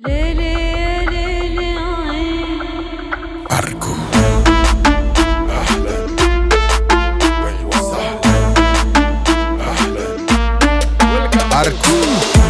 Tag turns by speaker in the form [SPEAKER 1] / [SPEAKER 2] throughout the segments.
[SPEAKER 1] أرجو أهلا وسهلا أهلا أرجو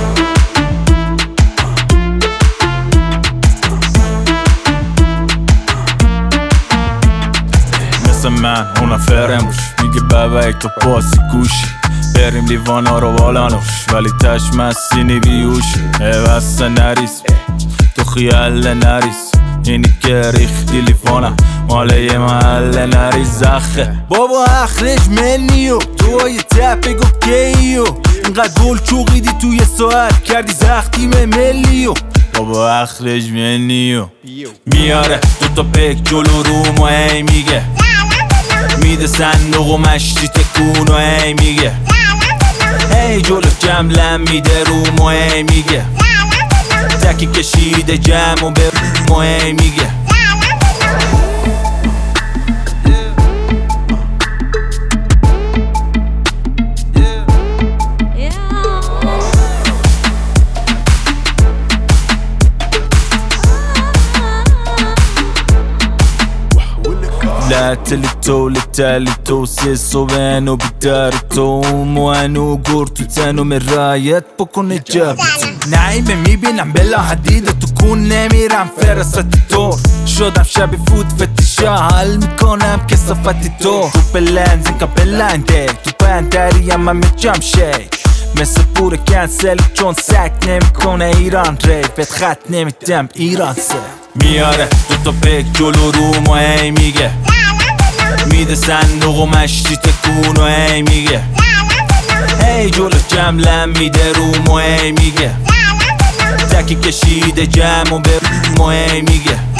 [SPEAKER 2] مثل من اونا فرموش میگه بابا یک تو پاسی گوشی بریم لیوانا رو بالانوش ولی تش مسینی بیوشی بسته نریز تو خیال نریز اینی که ریختی لیوانا ماله یه محل نریز اخه بابا اخرش منیو تو های تپه گفت کیو اینقدر گل چوقیدی توی ساعت کردی زختیم ملیو بابا اخرش منیو میاره دوتا پک جلو روم و هی میگه میده صندوق و مشتی تکون و هی میگه هی جلو جملم میده روم و هی میگه تکی کشیده جمع و به روم و هی میگه لا تلتو لتالتو سيسو بانو بدارتو موانو قورتو تانو من رايت بكون اجابتو نعيمة میبینم بلا حدیده تو کون نمیرم فرست دور شدم شبی فوت فتیشا حل میکنم کسافتی تو بلند زنکا بلنده تو بندری اما میجم شیک مثل پور کنسل چون سک نمیکنه ایران ریپت خط نمیدم ایران سه میاره دوتا پک جلو روم و هی میگه میده صندوق و مشتی تکون و هی میگه هی جلو جملم میده روم و هی میگه تکی کشیده جمع و به روم و هی میگه